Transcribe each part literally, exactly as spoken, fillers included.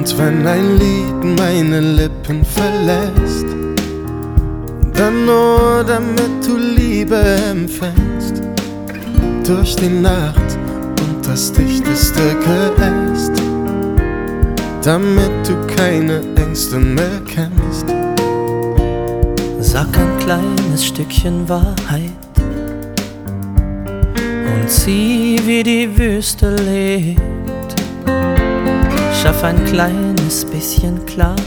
Und wenn ein Lied meine Lippen verlässt, dann nur damit du Liebe empfängst, durch die Nacht und das dichteste Geäst, damit du keine Ängste mehr kennst. Sag ein kleines Stückchen Wahrheit und sieh, wie die Wüste lebt. Schaff ein kleines bisschen Klarheit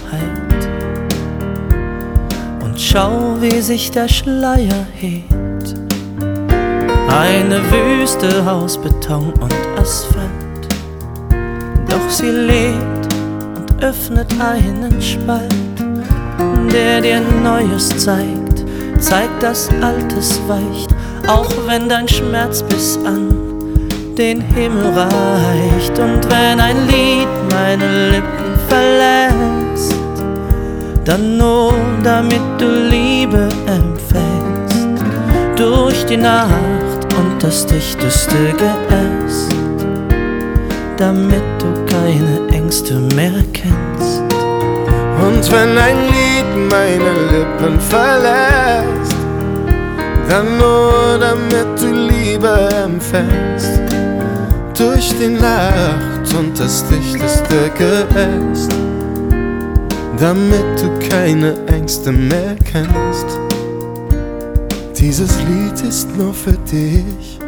und schau, wie sich der Schleier hebt. Eine Wüste aus Beton und Asphalt, doch sie lebt und öffnet einen Spalt, der dir Neues zeigt, zeigt, dass Altes weicht, auch wenn dein Schmerz bis an den Himmel reicht. Und wenn ein Lied meine Lippen verlässt, dann nur damit du Liebe empfängst, durch die Nacht und das dichteste Geäst, damit du keine Ängste mehr kennst. Und wenn ein Lied meine Lippen verlässt, dann nur damit du Liebe empfängst, durch die Nacht und das dichteste Geäst, damit du keine Ängste mehr kennst. Dieses Lied ist nur für dich.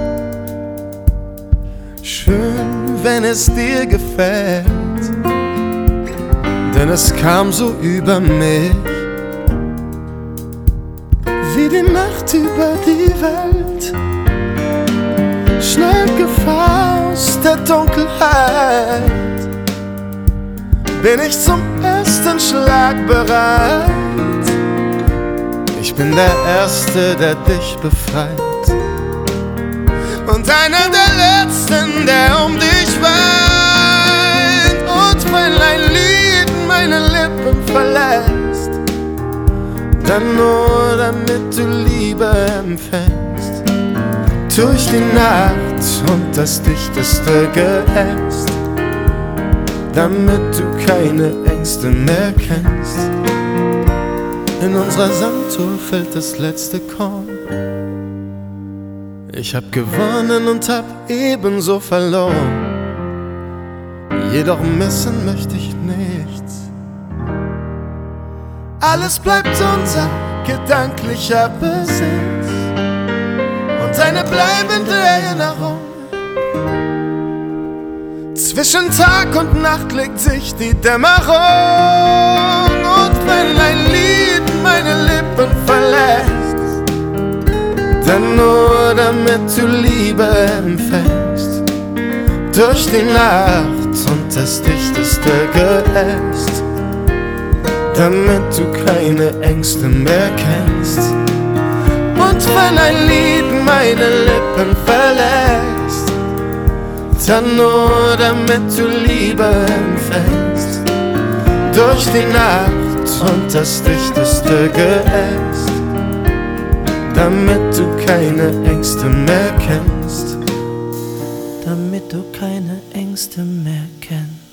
Schön, wenn es dir gefällt, denn es kam so über mich, wie die Nacht über die Welt. Schnell Gefahr aus der Dunkelheit, bin ich zum ersten Schlag bereit. Ich bin der Erste, der dich befreit, und einer der Letzten, der um dich weint. Und wenn ein Lied meine Lippen verlässt, dann nur damit du Liebe empfängst, durch die Nacht und das dichteste Geäst, damit du keine Ängste mehr kennst. In unserer Sanduhr fällt das letzte Korn. Ich hab gewonnen und hab ebenso verloren, jedoch missen möchte ich nichts. Alles bleibt unser gedanklicher Besitz und eine bleibende Erinnerung. Zwischen Tag und Nacht legt sich die Dämmerung. Und wenn ein Lied meine Lippen verlässt, dann nur damit du Liebe empfängst, durch die Nacht und das dichteste Geäst, damit du keine Ängste mehr kennst. Und wenn ein Lied meine Lippen verlässt, dann nur damit du Liebe empfängst, durch die Nacht und das dichteste Geäst, damit du keine Ängste mehr kennst. Damit du keine Ängste mehr kennst.